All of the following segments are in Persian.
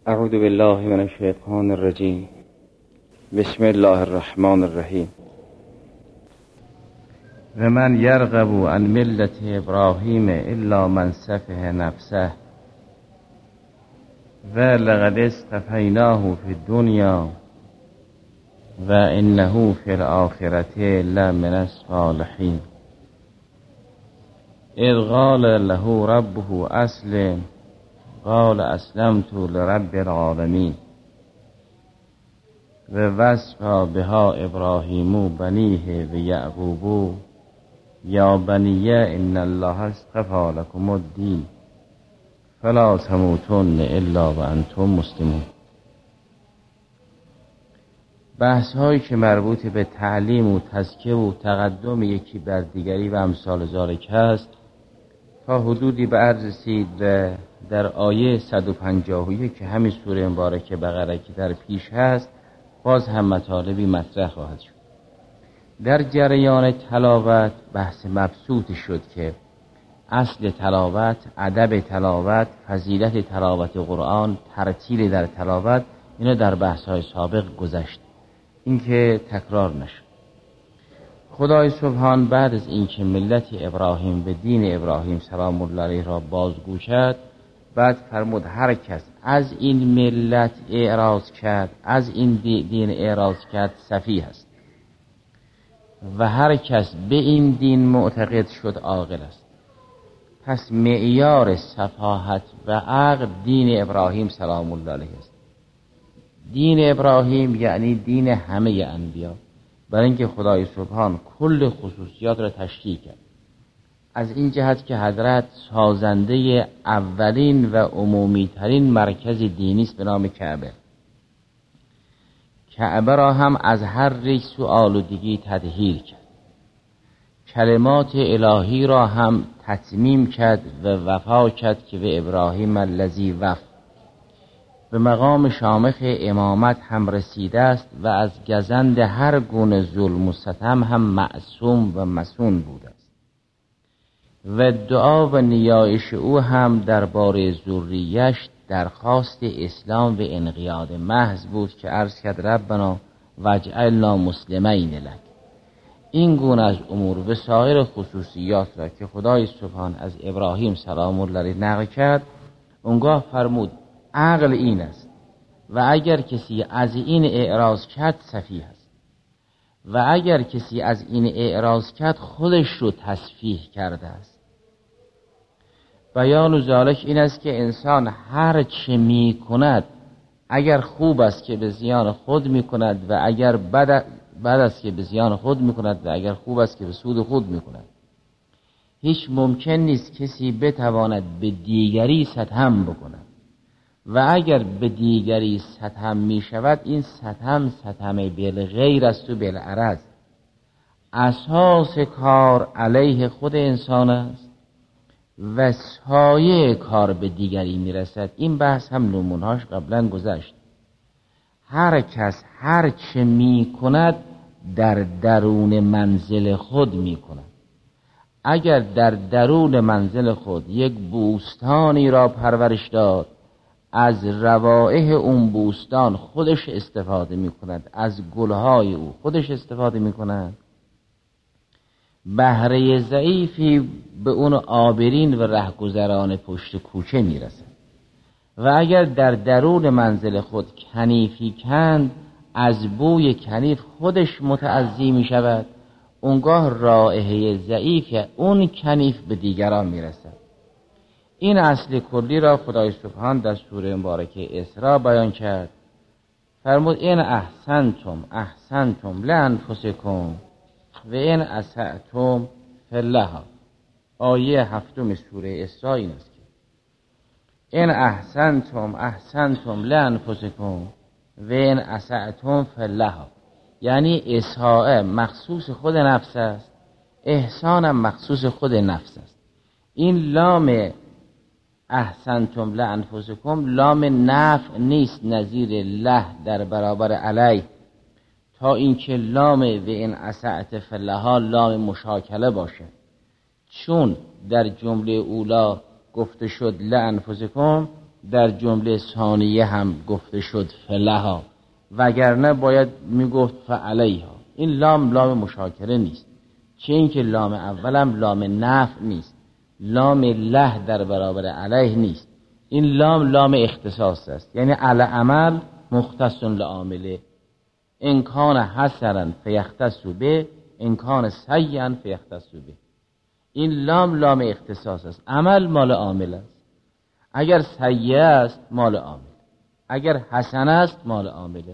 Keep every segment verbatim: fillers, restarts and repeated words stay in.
اعوذ بالله من الشیطان الرجیم. بسم الله الرحمن الرحیم. و من یرغب عن ملت ابراهیم الا من سفه نفسه و لقد اصطفیناه فی الدنیا و انه فی الاخرة لمن الصالحین. اذ قال له ربه اسلم قال اسلمت لرب العالمین. و وصفا بها ابراهیم بنیه و یعقوب یا بنی ان الله اصطفی لکم الدین فلا تموتن الا و انتم مسلمون. بحث هایی که مربوط به تعلیم و تزکیه و تقدم یکی بر دیگری و امثال ذالک است تا حدودی به عرض رسید و در آیه صد و پنجاه و یک که همین سوره مبارکه بقره که در پیش هست باز هم مطالبی مطرح خواهد شد. در جریان تلاوت بحث مبسوط شد که اصل تلاوت، ادب تلاوت، فضیلت تلاوت قرآن، ترتیل در تلاوت، اینا در بحث‌های سابق گذشت، این که تکرار نشد. خدای سبحان بعد از اینکه ملت ابراهیم به دین ابراهیم سلام الله علیه را بازگو کرد، بعد فرمود هر کس از این ملت اعراض کرد، از این دین اعراض کرد سفیه است و هر کس به این دین معتقد شد عاقل است. پس معیار سفاهت و عقل دین ابراهیم سلام الله علیه است. دین ابراهیم یعنی دین همه انبیا، برای اینکه خدای سبحان کل خصوصیات را تشریح کرد. از این جهت که حضرت سازنده اولین و عمومی ترین مرکز دینی است به نام کعبه. کعبه را هم از هر ریش و آلودگی تطهیر کرد. کلمات الهی را هم تتمیم کرد و وفا کرد که به ابراهیم الذی وفا به مقام شامخ امامت هم رسیده است و از گزند هر گونه ظلم و ستم هم معصوم و مصون بوده است. و دعا و نیایش او هم درباره ذریه‌اش درخواست اسلام و انقیاد محض بود که عرض کرد ربنا واجعلنا مسلمین لک. این گونه از امور و سایر خصوصیات را که خدای سبحان از ابراهیم سلام الله علیه نقل کرد، اونگاه فرمود عقل این است و اگر کسی از این اعراض کرد سفیه است و اگر کسی از این اعراض کرد خودش رو تسفیه کرده است. بیان ذالک این است که انسان هر چه می کند اگر خوب است که به زیان خود می کند و اگر بد, بد است که به زیان خود می کند و اگر خوب است که به سود خود می کند. هیچ ممکن نیست کسی بتواند به دیگری ستم بکند و اگر به دیگری ستم می شود این ستم ستم بالغیر است و بالعرض. اساس کار علیه خود انسان است و سایه کار به دیگری می رسد. این بحث هم نمونهاش قبلا گذشت. هر کس هر چه می کند در درون منزل خود می کند. اگر در درون منزل خود یک بوستانی را پرورش داد، از روائح اون بوستان خودش استفاده می کند، از گلهای او خودش استفاده می کند، بهره ضعیفی به اون عابرین و رهگذران پشت کوچه می رسد. و اگر در درون منزل خود کنیفی کند، از بوی کنیف خودش متعزی می شود، اونگاه رائحه ضعیف اون کنیف به دیگران می رسد. این اصل کلی را خدای سبحان در سوره مبارکه اسراء بیان کرد. فرمود این احسنتم احسنتم لانفسکم و این اسأتم فلها. آیه هفتم سوره اسراء این است که این احسنتم احسنتم لانفسکم و این اسأتم فلها، یعنی اساءه مخصوص خود نفس است، احسانم مخصوص خود نفس است. این لام احسنتم لانفسکم لام نفع نیست نظیر له در برابر علی، تا اینکه لام و این اسعت فلها لام مشاکله باشه. چون در جمله اولا گفته شد لانفسکم، در جمله ثانیه هم گفته شد فلها، وگرنه باید میگفت فعلیها. این لام لام مشاکره نیست، چه اینکه لام اولم لام نفع نیست، لام له در برابر علیه نیست، این لام لام اختصاص است، یعنی علی عمل مختص لعامله، ان کان حسنا فیختص به، ان کان سیئا فیختص به. این لام لام اختصاص است، عمل مال عامل است، اگر سیئ است مال عامل، اگر حسن است مال عامله.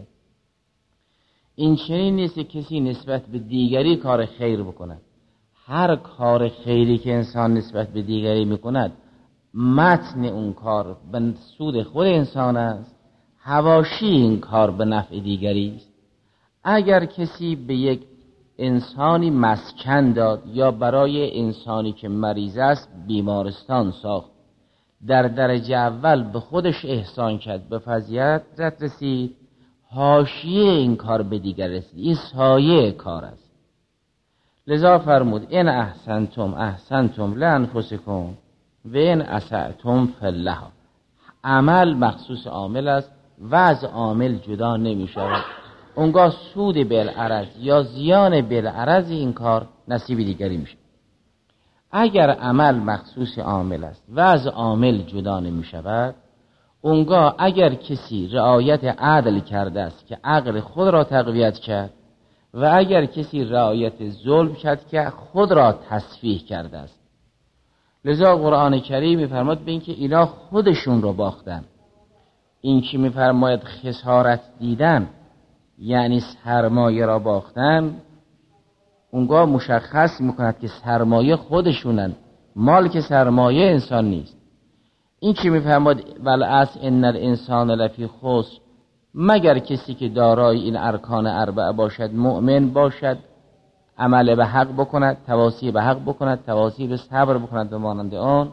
این چنین نیست که کسی نسبت به دیگری کار خیر بکند. هر کار خیری که انسان نسبت به دیگری میکند متن اون کار به سود خود انسان است، حواشی این کار به نفع دیگری است. اگر کسی به یک انسانی مسکن داد یا برای انسانی که مریض است بیمارستان ساخت، در درجه اول به خودش احسان کرد، به فضیلت رسید، حاشیه این کار به دیگر رسید، این سایه کار است. لذا فرمود ان احسنتم احسنتم لانفسکم و ان اسأتم فلها. عمل مخصوص عامل است و از عامل جدا نمی شود. اونگاه سود بالعرض یا زیان بالعرض این کار نصیب دیگری میشه. اگر عمل مخصوص عامل است و از عامل جدا نمی شود، اونگاه اگر کسی رعایت عدل کرده است که عقل خود را تقویت کرد و اگر کسی رعایت ظلم کرد که خود را تصفیه کرده است. لذا قرآن کریم میفرماید به این که اینا خودشون رو باختن. این که میفرماید خسارت دیدن یعنی سرمایه را باختن، اونگاه مشخص میکند که سرمایه خودشونن، مال که سرمایه انسان نیست. این که میفرماید والعصر ان الانسان لفی خسر، مگر کسی که دارای این ارکان اربعه باشد، مؤمن باشد، عمل به حق بکند، تواصی به حق بکند، تواصی به صبر بکند به مانند آن،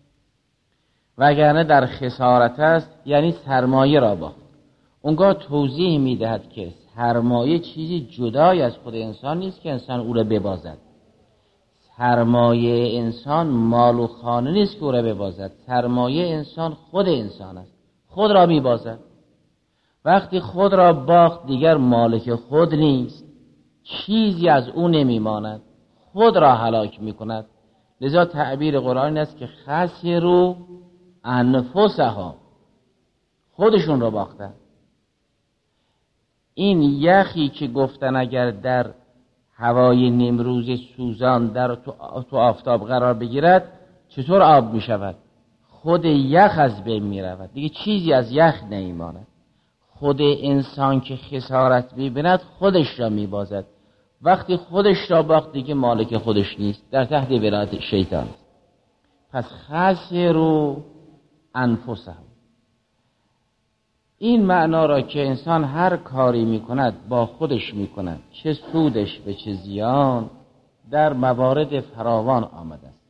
وگرنه در خسارت است، یعنی سرمایه را باخت. اونگاه توضیح میدهد که سرمایه چیزی جدای از خود انسان نیست که انسان او را ببازد. سرمایه انسان مال و خانه نیست که او را ببازد، سرمایه انسان خود انسان است، خود را میبازد. وقتی خود را باخت دیگر مالک خود نیست، چیزی از او نمیماند، خود را هلاک میکند. لذا تعبیر قرآن است که خسروا انفسهم، خودشون را باختن. این یخی که گفتن اگر در هوای نیمروز سوزان در تو, تو آفتاب قرار بگیرد چطور آب می شود؟ خود یخ از بین می رود، دیگه چیزی از یخ نمیماند. خود انسان که خسارت می‌بیند خودش را میبازد. وقتی خودش را باخت دیگه مالک خودش نیست، در تحت ولایت شیطان است. پس خسروا انفسهم، این معنا را که انسان هر کاری میکند با خودش میکند، چه سودش به چه زیان، در موارد فراوان آمده است.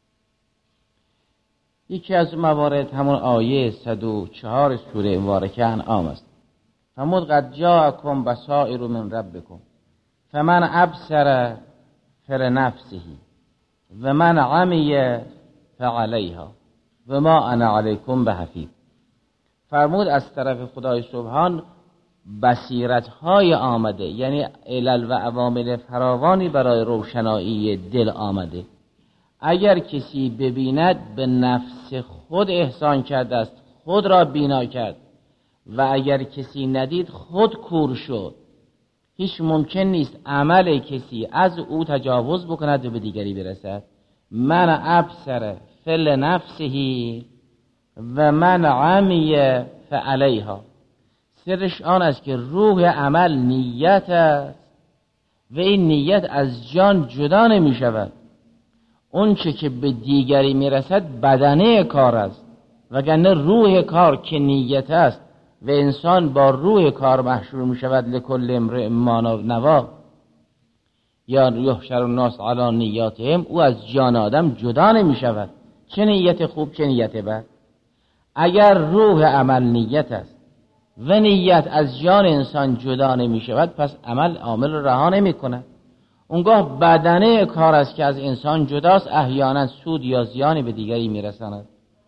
یکی از موارد همون آیه صد و چهار سوره مبارکه انعام است. فرمود قد جاءکم بصائر من ربکم فمن ابصر فلنفسه و من عمی فعلیها و ما انا علیکم بحفیظ. فرمود از طرف خدای سبحان بصیرت های آمده، یعنی علل و عوامل فراوانی برای روشنایی دل آمده. اگر کسی ببیند به نفس خود احسان کرده است، خود را بینا کرد، و اگر کسی ندید خود کور شد. هیچ ممکن نیست عمل کسی از او تجاوز بکند و به دیگری برسد. من ابصر فل نفسه و من عمی فعلیها. سرش آن است که روح عمل نیت است و این نیت از جان جدا نمی شود. اون چه که به دیگری می رسد بدنه کار است، وگرنه روح کار که نیت است و انسان با روح کار محشور می شود. لکل امرئ ما نوی یا یحشر الناس علی نیاتهم، او از جان آدم جدا نمی شود، چه نیت خوب چه نیت بد. اگر روح عمل نیت است و نیت از جان انسان جدا نمی شود، پس عمل عامل را رها نمی کند. اونگاه بدنه کار است که از انسان جداست، احیانا سود یا زیانی به دیگری می رساند.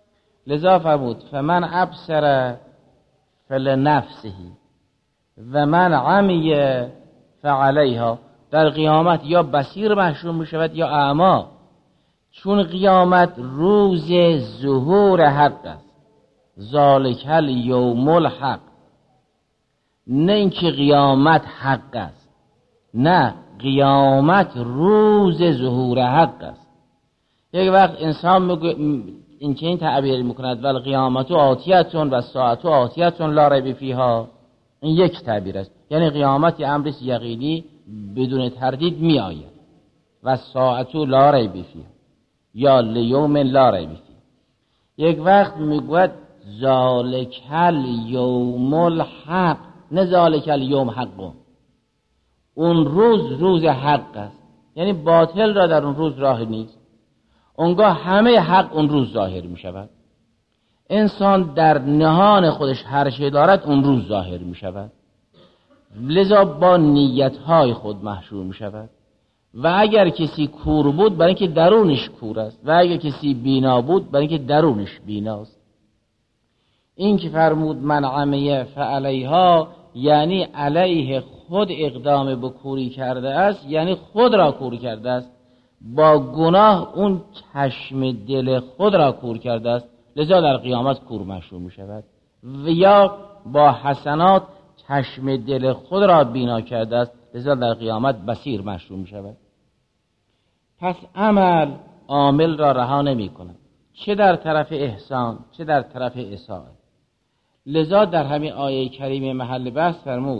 لذا فرمود فمن ابصر فلنفسه و من عمی فعلیها. در قیامت یا بصیر محشور می شود یا اعمی، چون قیامت روز ظهور حق است. ذالک الیوم الحق، نه اینکه قیامت حق است، نه، قیامت روز ظهور حق است. یک وقت انسان میگه این که این تعبیر میکند ول قیامت آتیتون و ساعت آتیتون لا ریب فیها، این یک تعبیر است، یعنی قیامت امر یقینی بدون تردید می آید و ساعت لا ریب فیها یا لیوم لا ریب فیها. یک وقت میگوید ذالک الیوم الحق، نه ذالک الیوم حق، اون روز روز حق است، یعنی باطل را در اون روز راه نیست. اونگاه همه حق اون روز ظاهر می شود. انسان در نهان خودش هر چه دارد اون روز ظاهر می شود، لذا با نیتهای خود محشور می شود. و اگر کسی کور بود برای اینکه درونش کور است، و اگر کسی بینا بود برای اینکه درونش بیناست. این که فرمود من عمیه فعلیها، یعنی علیه خود اقدام به کوری کرده است، یعنی خود را کور کرده است. با گناه اون چشم دل خود را کور کرده است، لذا در قیامت کور محشور می شود. و یا با حسنات چشم دل خود را بینا کرده است، لذا در قیامت بصیر محشور می شود. پس عمل عامل را رها نمی کند، چه در طرف احسان چه در طرف اساءت. لذا در همین آیه کریم محل بحث فرمود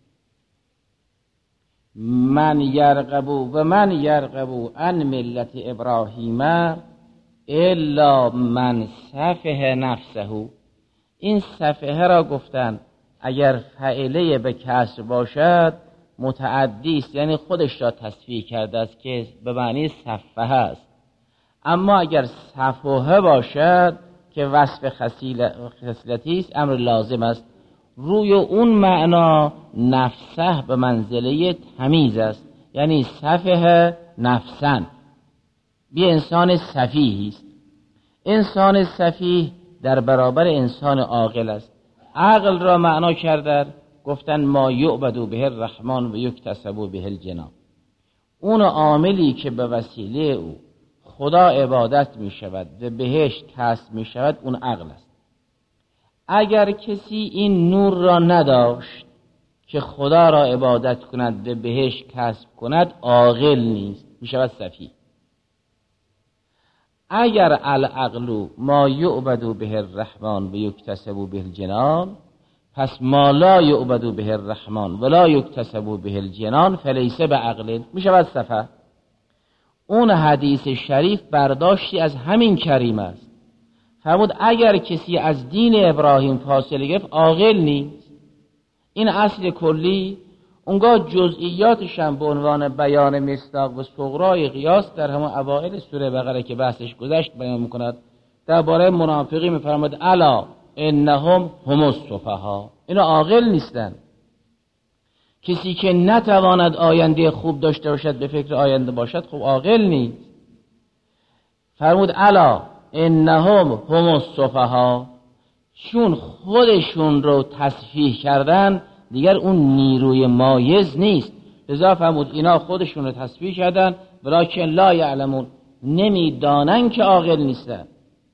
من یرغبو و من یرغبو عن ملت ابراهیم الا من سفه نفسه. این سفه را گفتن اگر فعله به کسر باشد متعدی است، یعنی خودش را تصفیه کرده است که به معنی سفه است. اما اگر سفه باشد که وصف خصلتی است، امر لازم است. روی اون معنا نفسه به منزله تمیز است، یعنی سفه نفسن، بی انسان سفیه است. انسان سفیه در برابر انسان عاقل است. عقل را معنا کردن گفتن ما یعبد به الرحمن و یکتسب به الجنان، اون عاملی که به وسیله او خدا عبادت می شود و بهش کسب می شود اون عقل است. اگر کسی این نور را نداشت که خدا را عبادت کند و بهش کسب کند عاقل نیست، می شود سفیه. اگر العقل ما یعبد به الرحمن و یکتسب به الجنان، پس ما لا یعبد به الرحمن ولا یکتسب به الجنان فلیس به عقل، می شود سفه. اون حدیث شریف برداشتی از همین کریم است. فرمود اگر کسی از دین ابراهیم فاصله گرفت عاقل نیست. این اصل کلی. اونگاه جزئیاتش هم به عنوان بیان مصداق و صغرای قیاس در همون اوائل سوره بقره که بحثش گذشت بیان میکند. درباره منافقی میفرماد الا انهم هم السفهاء، اینا عاقل نیستن. کسی که نتواند آینده خوب داشته باشد، به فکر آینده باشد، خب عاقل نیست. فرمود الا انهم هم السفهاء، چون خودشون رو تصفیه کردن دیگر اون نیروی مایز نیست. لذا فرمود اینا خودشون رو تصفیه کردن ولکن لا یعلمون، نمیدانن که عاقل نیستن،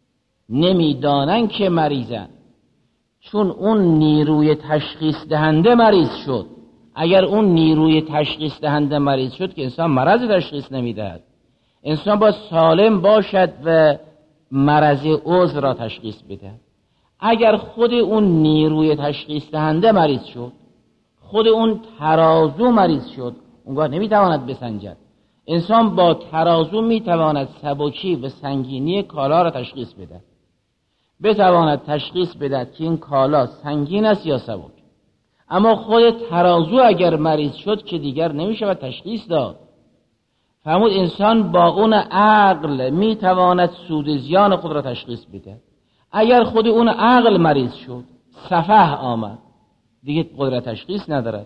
نمیدانن که مریضن. چون اون نیروی تشخیص دهنده مریض شد. اگر اون نیروی تشخیص دهنده مریض شد که انسان مرض تشخیص نمیدهد. انسان باید سالم باشد و مرض عضو را تشخیص بده. اگر خود اون نیروی تشخیص دهنده مریض شد، خود اون ترازو مریض شد، اونگاه نمیتواند بسنجد. انسان با ترازو میتواند سبکی و سنگینی کالا را تشخیص بده، بتواند تشخیص بده که این کالا سنگین است یا سبک. اما خود ترازو اگر مریض شد که دیگر نمیشود تشخیص داد. فرمود انسان با اون عقل میتواند سود زیان خود را تشخیص بده. اگر خود اون عقل مریض شد، سفه آمد، دیگه قدرت تشخیص ندارد.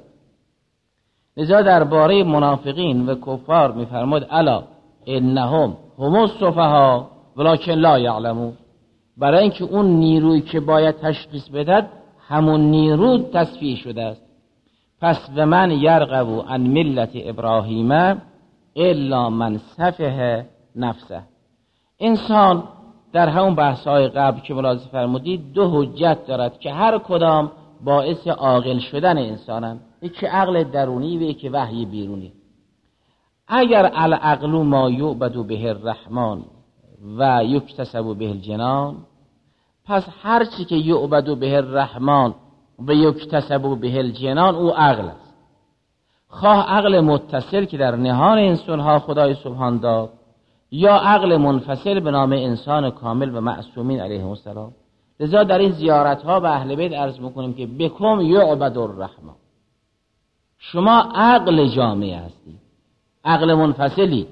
لذا درباره منافقین و کفار میفرماد الا انهم هم السفهاء ولکن لا یعلمون، برای اینکه اون نیرویی که باید تشخیص بدهد همون نیرو تصفیه شده است. پس و من یرغب عن ملت ابراهیم الا من سفه نفسه. انسان در همون بحث‌های قبل که ملاحظه فرمودید دو حجت دارد که هر کدام باعث عاقل شدن انسانند، یکی عقل درونی و یکی وحی بیرونی. اگر العقل ما یعبد به الرحمن و یکتسب به الجنان، پس هر چی که یعبد به الرحمن و یکتسب به الجنان او عقل است. خواه عقل متصل که در نهان انسانها خدای سبحان داد، یا عقل منفصل به نام انسان کامل و معصومین علیهم السلام. لذا در این زیارت ها به اهل بیت عرض میکنیم که بکم یعبد الرحمن، شما عقل جامع هستی، عقل منفصلی.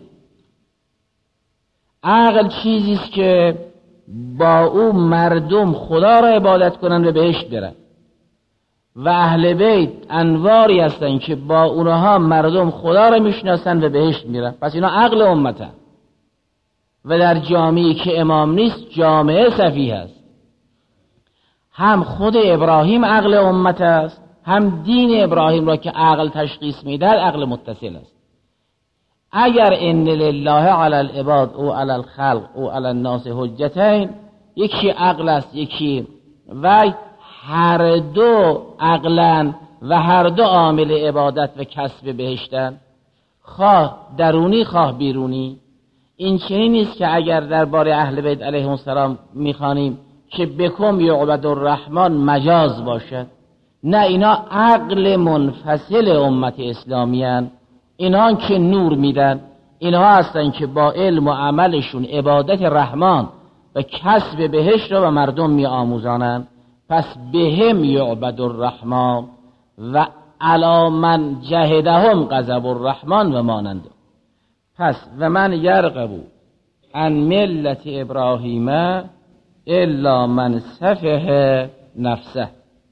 عقل چیزی است که با او مردم خدا را عبادت کنند و بهشت برند، و اهل بیت انواری هستند که با اونها مردم خدا را میشناسند و بهشت میرن. پس اینا عقل امتن. و در جامعه‌ای که امام نیست جامعه سفیه است. هم خود ابراهیم عقل امت است، هم دین ابراهیم را که عقل تشخیص میدهد عقل متصل است. اگر ان لله علی العباد او علی الخلق او علی الناس حجتین، یکی عقل است یکی وحی، هر دو عقلن و هر دو عامل عبادت و کسب بهشتن، خواه درونی خواه بیرونی. این چنین نیست که اگر درباره اهل بیت علیهم السلام میخوانیم که بکم یعبد الرحمن مجاز باشد. نه، اینا عقل منفصل امت اسلامی هستند. اینا که نور میدن، اینها هستن که با علم و عملشون عبادت رحمان و کسب بهشت را به مردم می آموزانند. پس بهم یعبد الرحمن و علی من جهدهم غضب الرحمن و مانند. پس و من یرغب عن ملت ابراهیم الا من سفه نفسه،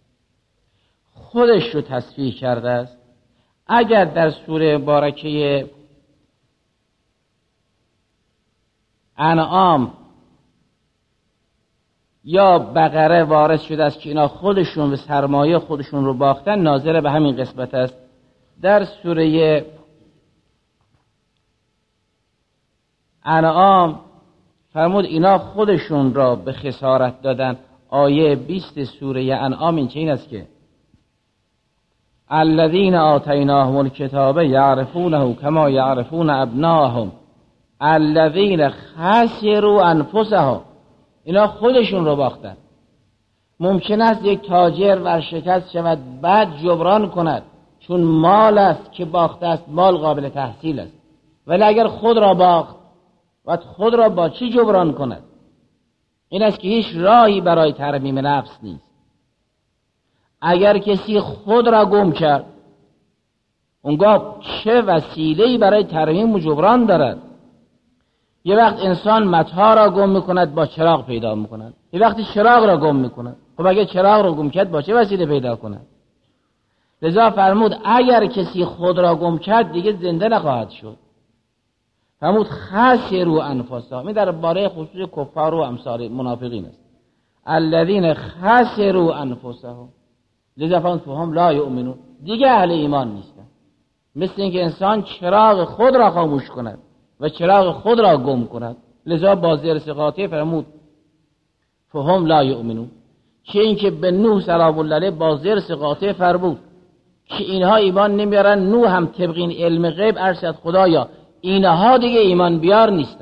خودش رو تصفیه کرده است. اگر در سوره بارکه انعام یا بقره وارد شده است که اینا خودشون به سرمایه خودشون رو باختن، ناظر به همین قسمت است. در سوره انعام فرمود اینا خودشون را به خسارت دادن. آیه بیست سوره انعام این چنین است که الذین آتیناهم الکتاب یعرفونه کما یعرفون ابناءهم الذین خسروا انفسهم، اینا خودشون رو باختن. ممکن است یک تاجر ورشکست شود بعد جبران کند، چون مال است که باخته است، مال قابل تحصیل است. ولی اگر خود را باخت و خود را با چی جبران کند؟ این است که هیچ راهی برای ترمیم نفس نیست. اگر کسی خود را گم کرد، اونگاه چه وسیله‌ای برای ترمیم و جبران دارد؟ یه وقت انسان متاع را گم میکند با چراغ پیدا میکند، یه وقتی چراغ را گم میکند. خب اگه چراغ را گم کرد با چه وسیله پیدا کند؟ لذا فرمود اگر کسی خود را گم کرد دیگه زنده نخواهد شد. فرمود خسروا انفسهم، این در باره خصوص کفار و امثال منافقین است. الذین خسروا انفسهم، لذا فرمود فهم لا یؤمنون، دیگه اهل ایمان نیستن. مثل اینکه انسان چراغ خود را خاموش کند و چراغ خود را گم کند. لذا با زیر سقاطه فرمود فهم لا یؤمنون. چه اینکه به نوح سلام الله علیه با زیر سقاطه فرمود که اینها ایمان نمیارن. نوح هم طبق این علم غیب ارشد خدایا اینها دیگه ایمان بیار نیستن.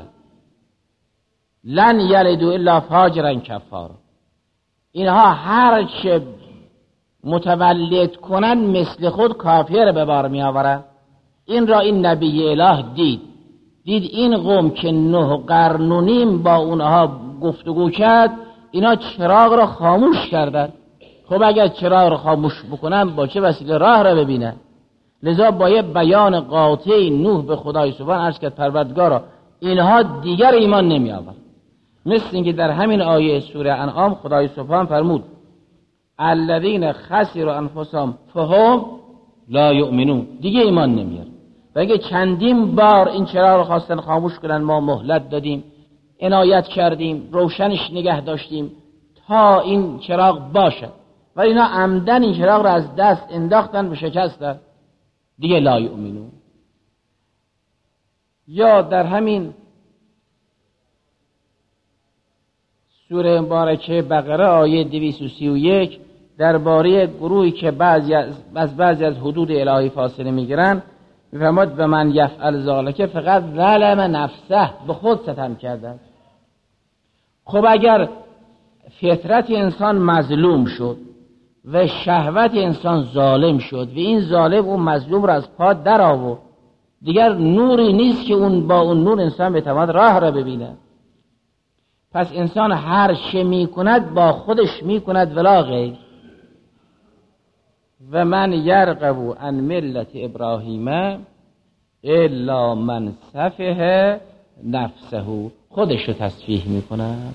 لن یلدوا الا فاجرا کفارا، اینها هر چه متولد کنن مثل خود کافر به بار می آورن. این را این نبی اله دید دید این قوم که نه قرن و نیم با اونها گفتگو کرد، اینا چراغ را خاموش کردن. خب اگر چراغ را خاموش بکنن با چه وسیله راه را ببینن؟ لذا با یه بیان قاطع نوح به خدای سبحان عرض کرد پروردگارا اینها دیگر ایمان نمی آورن. مثل اینکه در همین آیه سوره انعام خدای سبحان فرمود الذین خسروا انفسهم فهم لا یؤمنون، دیگه ایمان نمیار. و اگه چندین بار این چراغ رو خواستن خاموش کنن ما مهلت دادیم، عنایت کردیم، روشنش نگه داشتیم تا این چراغ باشد، و اینا عمدن این چراغ را از دست انداختن و شکستن، دیگه لا یؤمنون. یا در همین سوره مبارکه بقره آیه دویست و سی و یک درباره گروهی که بعضی از بعضی از حدود الهی فاصله میگیرن میفرماد به من یفعل ذلک فقط ظلم نفسه، به خود ستم کردن. خب اگر فطرت انسان مظلوم شد و شهوت انسان ظالم شد و این ظالم اون مظلوم را از پا در آورد، دیگر نوری نیست که اون با اون نور انسان بتواند راه را ببینه. پس انسان هر چه می کند با خودش می کند ولا غیر. و من یرغب عن ملت ابراهیم الا من سفه نفسه، خودش رو تصفیه می کند.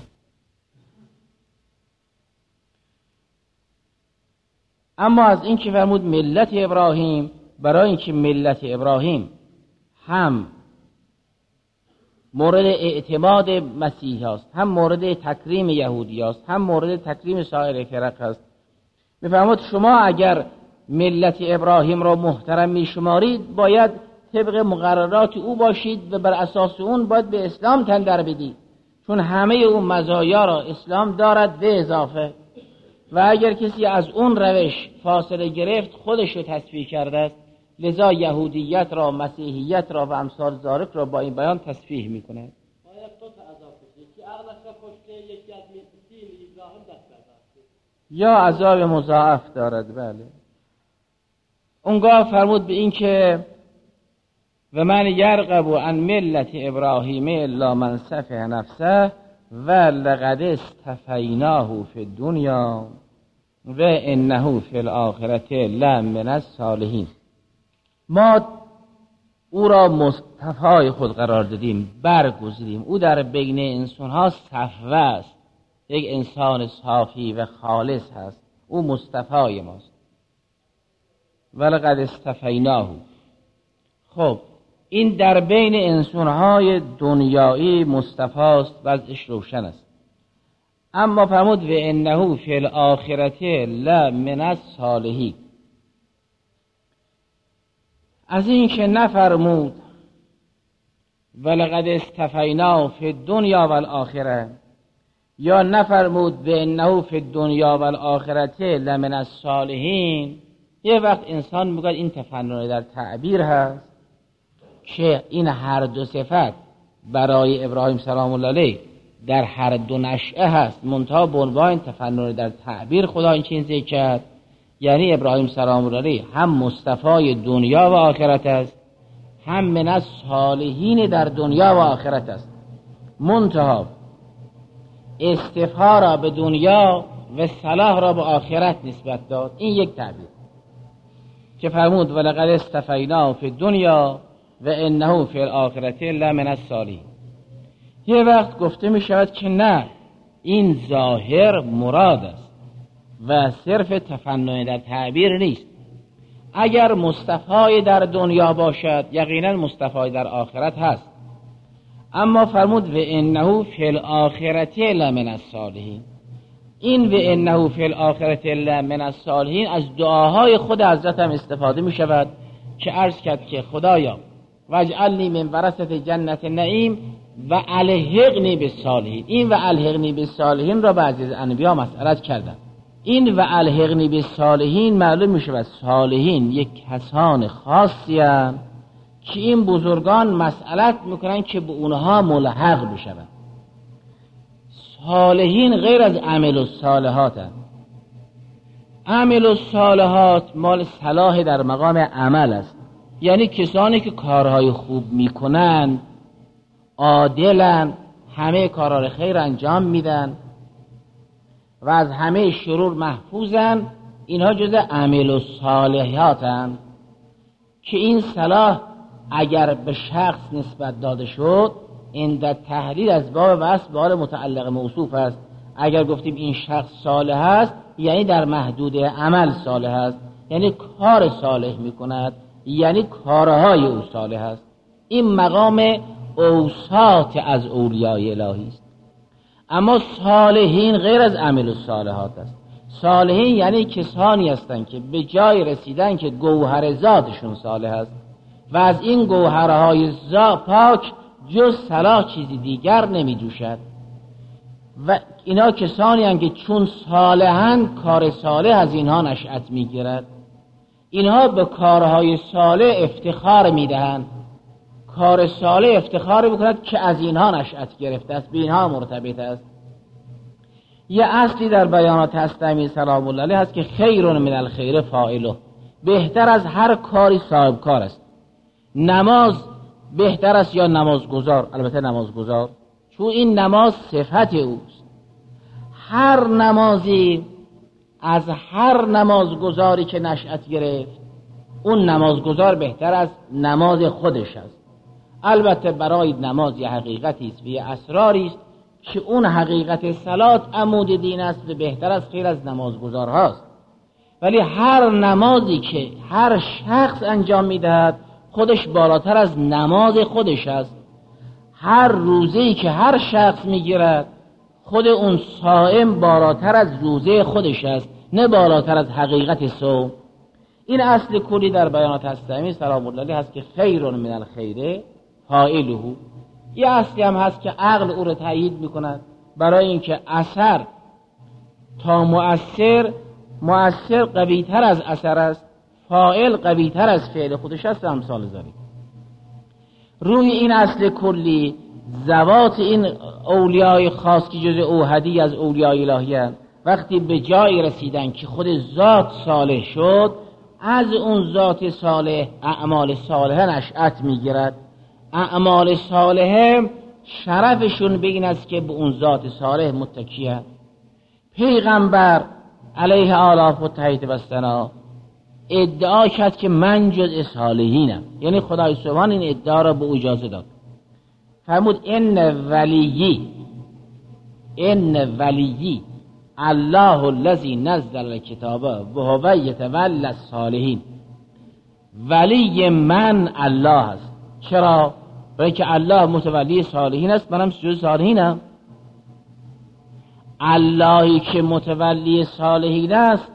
اما از این که فرمود ملت ابراهیم، برای اینکه ملت ابراهیم هم مورد اعتماد مسیح است، هم مورد تکریم یهودی است، هم مورد تکریم سایر فرق است. میفرمود شما اگر ملت ابراهیم را محترم میشمارید باید طبق مقررات او باشید و بر اساس اون باید به اسلام تن در بدید، چون همه اون مزایا را اسلام دارد به اضافه. و اگر کسی از اون روش فاصله گرفت خودش رو تصفیه کرده است، لذا یهودیت را، مسیحیت را و امثال ذالک را با این بیان تصفیه میکنه. یا عذاب مضاعف دارد. بله. اونگاه فرمود به این که و من یرغب عن ملت ابراهیم الا من سفه نفسه و لقد استفیناه فی الدنیا و انه فی الاخرة لمن الصالحین. ما او را مصطفای خود قرار دادیم، برگزیدیم. او در بین انسان ها صفوه است، یک انسان صافی و خالص هست، او مصطفای ماست. ولقد استفیناه. خب این در بین انسان های دنیایی مصطفاست، وضعش روشن است. اما فرمود و انه فی الاخرة لمن الصالحین. از این که نفرمود ولقد استفیناه فی الدنیا و الاخره، یا نفرمود به انه فی الدنیا و الاخرة لمن الصالحین، یه وقت انسان میگه این تفنن در تعبیر هست که این هر دو صفت برای ابراهیم سلام الله علیه در هر دو نشأه هست، منتها به عنوان تفنن در تعبیر خدا این چیز ذکر کرد. یعنی ابراهیم سلام الله علیه هم مصطفای دنیا و آخرت است، هم من الصالحین در دنیا و آخرت است. منتها استفا را به دنیا و صلاح را به آخرت نسبت داد. این یک تعبیر که فرمود ولقد استفیناه فی الدنیا و انه فی الاخرة لمن الصالحین. یه وقت گفته می شود که نه، این ظاهر مراد است و صرف تفنن در تعبیر نیست. اگر مصطفای در دنیا باشد یقینا مصطفای در آخرت هست. اما فرمود و انه فی الاخرة لمن الصالحین. این و انه فی الاخرة لمن الصالحین از دعاهای خود حضرت هم استفاده می شود که عرض کرد که خدایا واجعلنی من ورثة جنت النعیم و الحقنی بالصالحین. این و الحقنی بالصالحین را بعضی از انبیا مسئلت کردند. این و الحقنی بالصالحین معلوم می شود صالحین یک کسان خاصی هستند که این بزرگان مسئلت میکنن که به اونها ملحق بشوند. صالحین غیر از عمل الصالحات هستند. عمل الصالحات مال صلاح در مقام عمل است، یعنی کسانی که کارهای خوب میکنن، عادلن، همه کارهای خیر انجام میدن و از همه شرور محفوظن، اینها جز عمل الصالحات هستند که این صلاح اگر به شخص نسبت داده شد عند تحلیل از باب وصف به حال متعلق موصوف است. اگر گفتیم این شخص صالح است یعنی در محدود عمل صالح است، یعنی کار صالح میکند، یعنی کارهای او صالح است. این مقام اوساط از اولیای الهی است. اما صالحین غیر از عمل الصالحات است. صالحین یعنی کسانی هستند که به جای رسیدن که گوهر ذاتشون صالح است و از این گوهرهای پاک جز صلاح چیزی دیگر نمی جوشد. و اینا کسانی هستند که چون صالحند کار صالح از اینها نشأت می گیرد. اینها به کارهای صالح افتخار می دهند. کار صالح افتخار میکند که از اینها نشأت گرفته است، به اینها مرتبط است. یه اصلی در بیانات هستمی سلام الله علیه هست که خیر من الخیر فاعله، بهتر از هر کاری صاحب کار است. نماز بهتر است یا نمازگزار؟ البته نمازگزار، چون این نماز صفت اوست. هر نمازی از هر نمازگزاری که نشأت گرفت، اون نمازگزار بهتر از نماز خودش است. البته برای نماز یه حقیقتی است و یه اسراری است که اون حقیقت صلات عمود دین است و بهتر از خیر از نمازگزار هاست. ولی هر نمازی که هر شخص انجام میدهد خودش بالاتر از نماز خودش است. هر روزه‌ای که هر شخص میگیرد خود اون صائم بالاتر از روزه خودش است، نه بالاتر از حقیقت صوم. این اصل کلی در بیانات هستمی سلام الله علیه هست که خیر من الخیر فاعله. یه اصلی هم هست که عقل او رو تایید میکند برای اینکه اثر تا مؤثر مؤثر قوی تر از اثر است، فاعل قوی تر از فعل خودش است. امثال ذالک. روی این اصل کلی ذوات این اولیای خاص که جز اوحدی از اولیای الهی هستند، وقتی به جای رسیدن که خود ذات صالح شد، از اون ذات صالح اعمال صالحه نشأت میگیرد. اعمال صالحه شرفشون به این است که به اون ذات صالح متکیه. پیغمبر علیه آلاف و تحیط و ثنا ادعا کرد که من جز صالحینم، یعنی خدای سبحان این ادعا را به او اجازه داد. فرمود ان ولیی ان ولیی الله الذی نزل الکتاب و هو یتولی الصالحین. ولی من الله است. چرا؟ برای که الله متولی صالحین است، منم جز صالحینم. اللهی که متولی صالحین است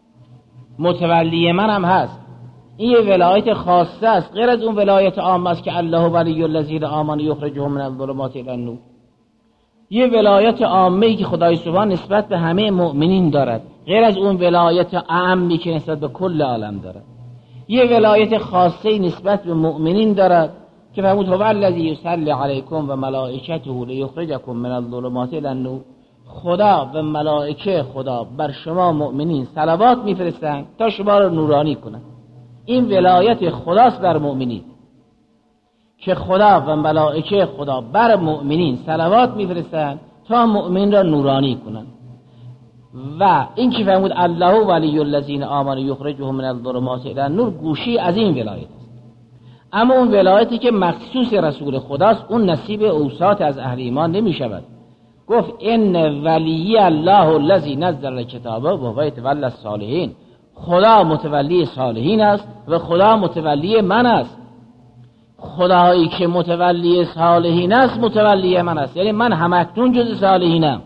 متولی منم هست. این یه ولایت خاصه است، غیر از اون ولایت عام است که الله ولی الذین آمنوا یخرجهم من الظلمات الی النور. یه ولایت عامی که خدای سبحان نسبت به همه مؤمنین دارد، غیر از اون ولایت عامی که نسبت به کل عالم دارد. یه ولایت خاصه نسبت به مؤمنین دارد که فرمود هو الذی یصلی علیکم و ملائکته لیخرجکم من الظلمات الی النور. خدا و ملائکه خدا بر شما مؤمنین صلوات میفرستند تا شما را نورانی کنند. این ولایت خداست بر مؤمنین که خدا و ملائکه خدا بر مؤمنین صلوات میفرستند تا مؤمن را نورانی کنند. و این که فرمود الله ولی الذین آمنوا یخرجهم من الظلمات الی النور گوشی از این ولایت است. اما اون ولایتی که مخصوص رسول خداست اون نصیب اوساط از اهل ایمان نمی شود. گفت ان ولی الله الذی نزل الکتاب و هو یتولی الصالحین. خدا متولی صالحین است و خدا متولی من است. خدایی که متولی صالحین است متولی من است، یعنی من همکنون جز صالحینم.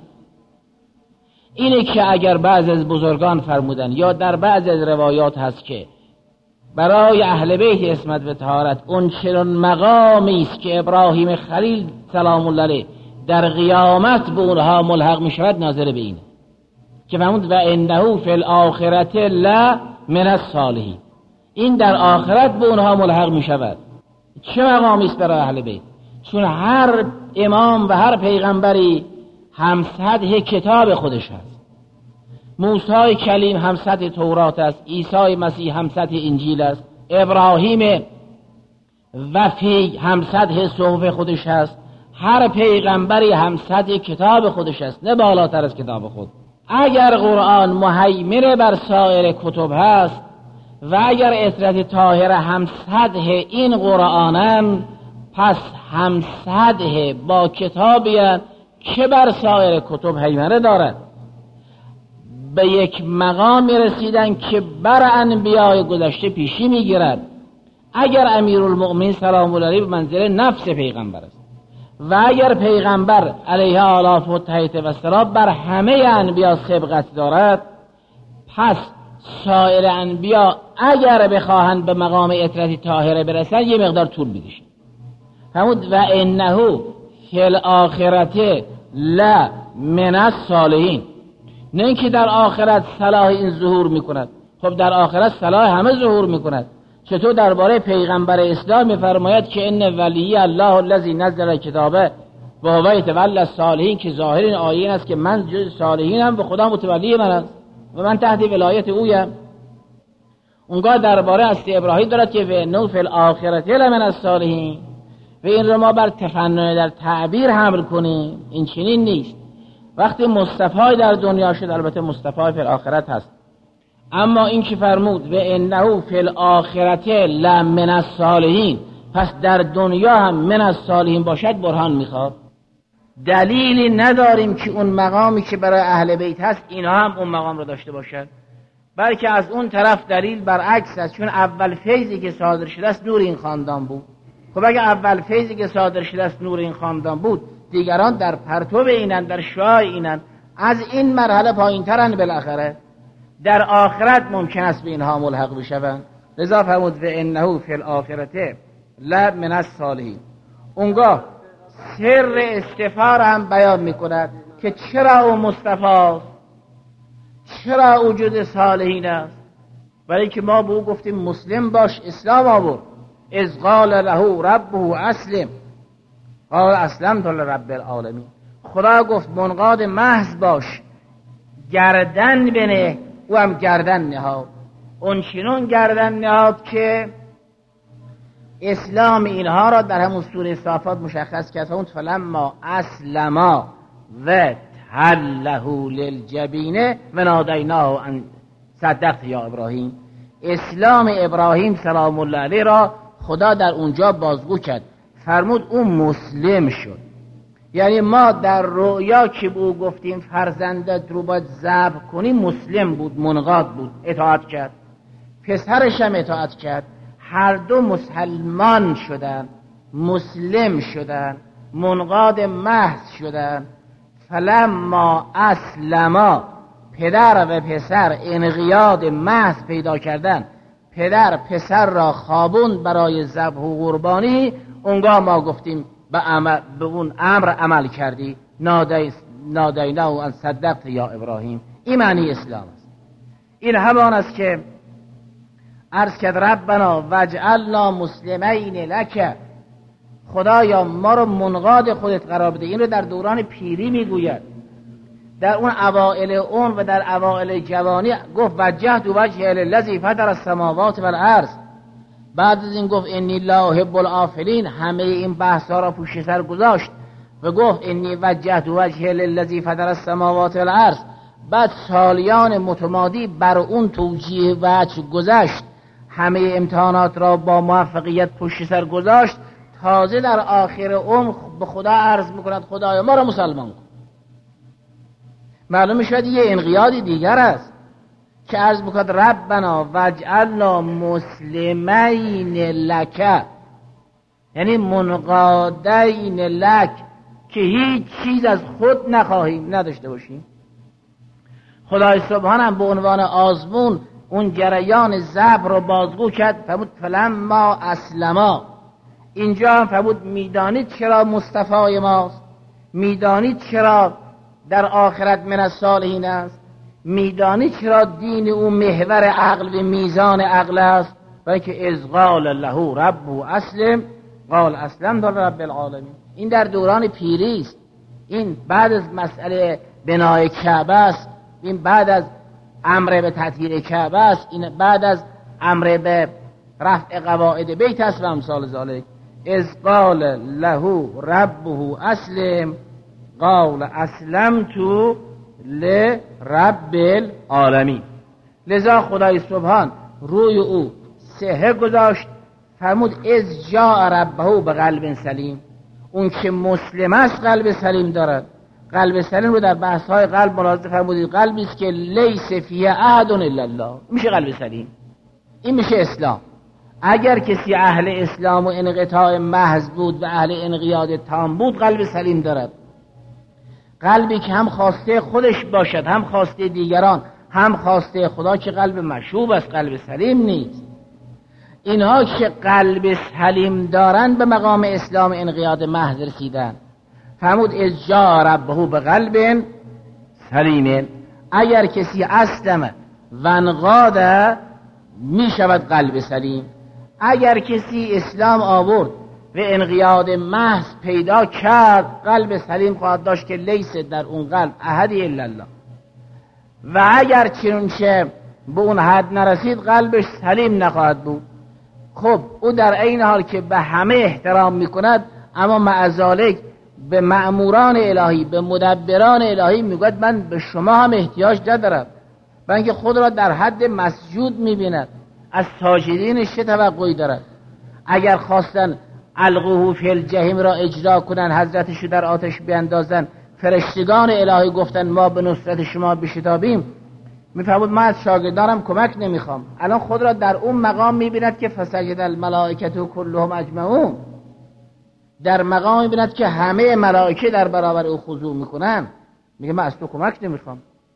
اینه که اگر بعض از بزرگان فرمودن یا در بعض از روایات هست که برای اهل بیت عصمت و طهارت اون چنان مقامی است که ابراهیم خلیل سلام الله علیه در قیامت به اونها ملحق می شود، ناظر به اینه که فرمود و انه فی الاخرة لا من الصالحین. این در آخرت به اونها ملحق می شود. چه مقامی است برای اهل بیت؟ چون هر امام و هر پیغمبری همسطح کتاب خودش هست. موسی کلیم همسطح تورات است، عیسی مسیح همسطح انجیل است، ابراهیم وفی همسطح صحف خودش هست. هر پیغمبری همسطح کتاب خودش است، نه بالاتر از کتاب خود. اگر قرآن مهیمن بر سایر کتب هست و اگر عطرت طاهره همسطح این قرآنن، پس همسطح با کتابی که بر سایر کتب هیمنه دارد. به یک مقام رسیدن که بر انبیاء گذشته پیشی میگیرد. اگر امیرالمؤمنین سلام الله علیه به منزله نفس پیغمبر است، و اگر پیغمبر علیه آلاف و تحیط و سراب بر همه انبیا سبقت دارد، پس سایر انبیا اگر بخواهند به مقام اطرتی طاهره برسند یه مقدار طول می‌کشه. فرمود و انه فی الاخرته لا من الصالحین. نه اینکه در آخرت صلاح این ظهور میکند. خب در آخرت صلاح همه ظهور میکند. چطور درباره پیغمبر اسلام میفرماید که ان ولی الله الذی نزل کتابه و هو یتولی الصالحین، که ظاهر این آیه این است که من جز صالحینم و خدا متولی من است و من تحت ولایت اویم. اونگاه درباره است ابراهیم دارد که و انه فی الاخرته لمن الصالحین، و این رو ما بر تفنن در تعبیر حمل کنیم. این چنین نیست. وقتی مصطفی در دنیا شد، البته مصطفی فی الاخرت هست، اما این که فرمود و انه فی الاخرته لمن الصالحین، پس در دنیا هم من الصالحین باشد، برهان میخواد. دلیلی نداریم که اون مقامی که برای اهل بیت هست اینا هم اون مقام رو داشته باشد، بلکه از اون طرف دلیل برعکس است. چون اول فیضی که صادر شده است نور این خاندان بود. خب اگه اول فیضی که صادر شده است نور این خاندان بود، دیگران در پرتو اینن، در شعاع اینن، از این مرحله پایین ترن، بالاخره در آخرت ممکن است به اینها ملحق بشوند. لذا فرمود و انه فی الاخرته لا من الصالحین. اونگاه سر استفار هم بیان میکند که چرا او مصطفی است، چرا وجود صالحین است. برای که ما به او گفتیم مسلم باش، اسلام آورد. اذ قال له ربه اسلم قال اسلمت لرب العالمین. خدا گفت منقاد محض باش، گردن بنه، او هم گردن نهاد. اون چنون گردن نهاد که اسلام اینها را در همون سوره صافات مشخص کرد. اون فلما اسلما و تله للجبین و نادیناه ان صدقت یا ابراهیم. اسلام ابراهیم سلام الله علیه را خدا در اونجا بازگو کرد، فرمود اون مسلم شد. یعنی ما در رؤیا که به او گفتیم فرزندت رو باید ذبح کنی، مسلم بود، منقاد بود، اطاعت کرد. پسرش هم اطاعت کرد. هر دو مسلمان شدن، مسلم شدن، منقاد محض شدن. فلما اسلما، پدر و پسر انقیاد محض پیدا کردن، پدر پسر را خوابوند برای ذبح و قربانی. اونگاه ما گفتیم به, عمل به اون امر عمل کردی، نادیناه ان صدقت یا ابراهیم. این معنی اسلام است. این همان است که عرض کرد ربنا وجعلنا مسلمین لک، خدایا ما رو منقاد خودت قرار بده. این رو در دوران پیری میگوید. در اون اوائل اون و در اوائل جوانی گفت وجهت وجهی للذی فطر السماوات والارض. بعد از این گفت انی لا احب الافلین. همه این بحثا را پشت سر گذاشت و گفت انی وجهت وجهی للذی فطر السماوات والارض. بعد سالیان متمادی بر اون توجیه وجه گذشت، همه امتحانات را با موفقیت پشت سر گذاشت. تازه در آخر عمر به خدا عرض میکند خدایا ما را مسلمان کن. معلوم شد یه انقیادی دیگر است که عرض میکند ربنا وجعلنا مسلمین لک، یعنی منقادین لک، که هیچ چیز از خود نخواهیم، نداشته باشیم. خدای سبحان هم به عنوان آزمون اون جریان ذبح رو بازگو کرد. فرمود فلما اسلما. اینجا هم فرمود میدانید چرا مصطفی ماست، میدانید چرا در آخرت من الصالحین است، میدانید چرا دین او محور عقل و میزان عقل است. برای که اذ قال له ربه اسلم قال اسلمت لرب العالمین. این در دوران پیری است. این بعد از مسئله بنای کعبه است. این بعد از امر به تطهیر کعبه است. این بعد از امر به رفع قواعد بیت است و امثال ذالک. اذ قال له ربه اسلم قال اسلمت لرب العالمین. لذا خدای سبحان روی او سهه گذاشت. فرمود اذ جاء ربه به قلب سلیم. اون که مسلم است قلب سلیم دارد. قلب سلیم رو در بحث های قلب ملاحظه فرمودید. قلبی است که لیس فیه احد الا الله، میشه قلب سلیم. این میشه اسلام. اگر کسی اهل اسلام و انقطاع محض بود و اهل انقیاد تام بود قلب سلیم دارد. قلبی که هم خواسته خودش باشد، هم خواسته دیگران، هم خواسته خدا، که قلب مشوب است، قلب سلیم نیست. اینها که قلب سلیم دارند به مقام اسلام انقیاد محض رسیدن. فرمود از جاء ربه بقلب سلیم. اگر کسی اسلم و انقاد می شود قلب سلیم. اگر کسی اسلام آورد و انقیاد محض پیدا کرد قلب سلیم خواهد داشت که لیس در اون قلب احدی الا الله. و اگر چنانچه به اون حد نرسید قلبش سلیم نخواهد بود. خب او در عین حال که به همه احترام میکند اما مع ذالک به مأموران الهی، به مدبران الهی میگوید من به شما هم احتیاج ندارم، و اینکه خود را در حد مسجود میبیند. از ساجدینش چه توقعی دارد؟ اگر خواستن القوه فی الجحیم را اجرا کنن، حضرتشو در آتش بیندازن، فرشتگان الهی گفتن ما به نصرت شما بشتابیم، میفرمود من از شاگردانم کمک نمیخوام. الان خود را در اون مقام میبیند که فسجد الملائکه کلهم اجمعون، در مقام میبیند که همه ملائکه در برابر او خضوع میکنن. میگه من از تو کمک نمیخوام.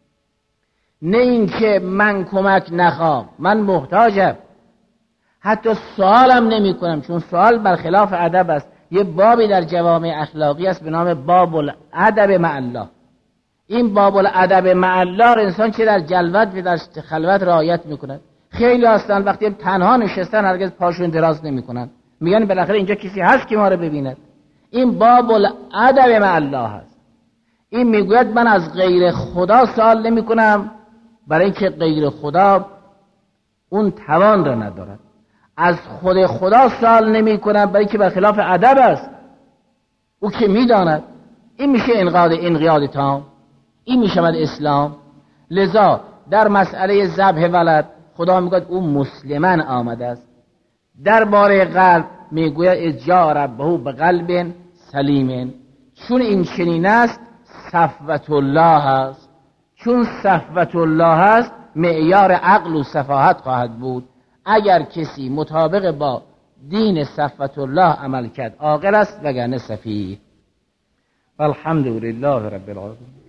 نه اینکه من کمک نخوام، من محتاجم، حتی سوالم نمی کنم، چون سوال برخلاف ادب است. یه بابی در جوامع اخلاقی است به نام باب الادب مع الله. این باب الادب مع الله انسان چه در جلوت و در خلوت رعایت میکنه. خیلی هستن وقتی تنها نشستن هرگز پاشون دراز نمیکنن، میگن بالاخره اینجا کسی هست که ما رو ببیند. این باب الادب مع الله هست. این میگوید من از غیر خدا سوال نمی کنم، برای اینکه غیر خدا اون توان را ندارد. از خود خدا سوال نمی کنم، برای اینکه برخلاف ادب است، او که میداند. این میشه انقیاد انقیاد تام، این میشود اسلام. لذا در مسئله ذبح ولد خدا میگوید او مسلمان آمده است. درباره قلب میگوید از جاء ربه بقلب سلیم. چون این چنین است صفوت الله است. چون صفوت الله است معیار عقل و صفاحت خواهد بود. اگر کسی مطابق با دین صفوت الله عمل کرد عاقل است، وگرنه سفیه. والحمد لله رب العالمین.